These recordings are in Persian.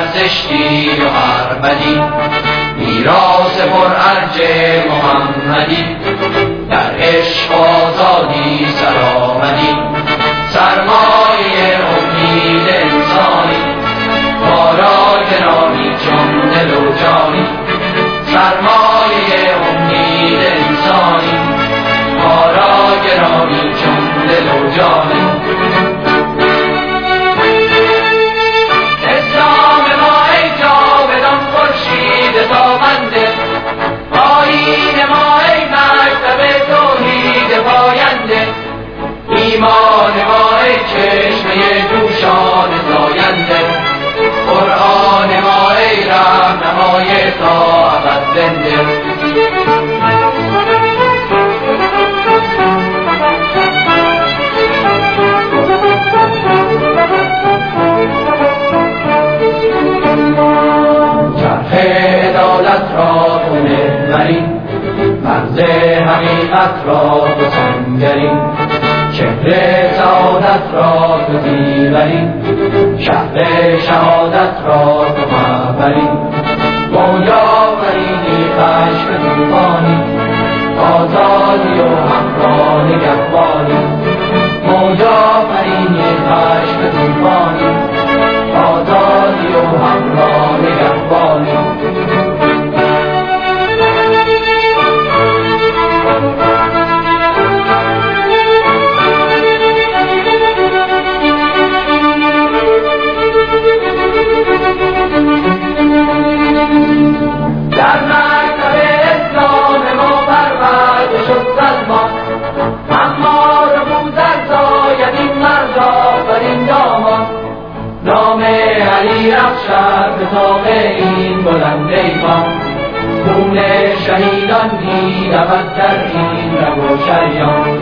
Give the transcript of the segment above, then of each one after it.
زشتی و هر بدی، میراث پرارج محمدی، در عشق آزادی سرآمدی، سرمایه امید انسانی، ما را گرامی چون دل و جانی، سرمایه امید انسانی، ما را گرامی چون دل و جانی. اسلام ما ای جاودان خورشید تابنده، آیین ما ای مکتب توحید پاینده، ایمان ما ای چشمه جوشان زاینده، قرآن ما ای راهنمای تا ابد زنده. چرخ عدالت را تو محوری، مرز حقیقت را تو سنگری، چهره سعادت را تو زیوری، شهر شهادت را تو محوری، موجا فرینی خشم توفانی، آزادی و همراه نگهبانی، موجا فرینی خشم توفانی، آزادی و همراه نگهبانی. در مکتب اسلام ما پرورده شد سلمان، اما رموز ارزاید این مردا بر این دامان، نام علی رخشد به طاق این بلند ایوان، خون شهیدان می رود در این رگ و شریان.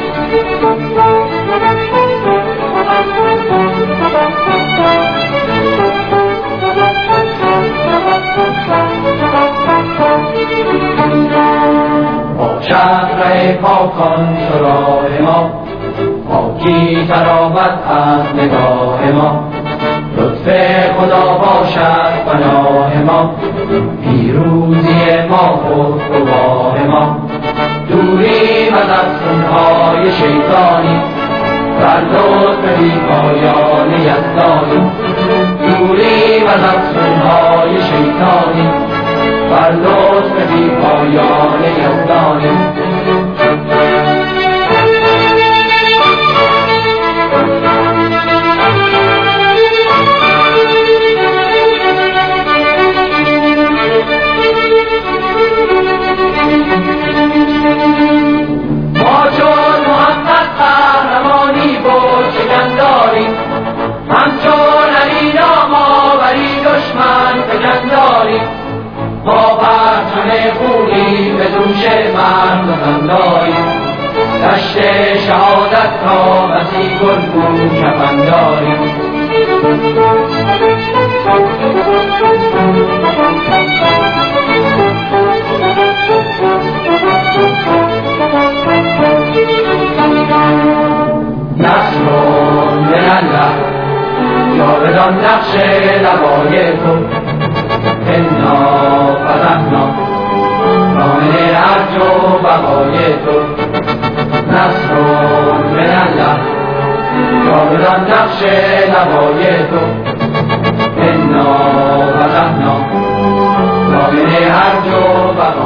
شهر پاکان چو راه ما، پاکی تراوت از نگاه ما، لطف خدا باشد پناه ما، پیروزی ما خود گواه ما، دوریم از افسونهای شیطانی، بر لطف بی پایان یزدانی، دوریم از افسونهای شیطانی، بر لطف بی پایان یزدانی. ما چون محمد قهرمانی بود شکن داریم، همچون علی نامآوری دشمن فکن داریم، ما پرچم خونی به دوش مرد داریم، دشت شهادت را بسی گلگون کفن داریم. نصرون من الله، جاودان نقش لوای تو، انا فتحنا، کامل ارج و بقای تو، نصرون من الله، جاودان نقش لوای تو، انا فتحنا، کامل ارج و بقای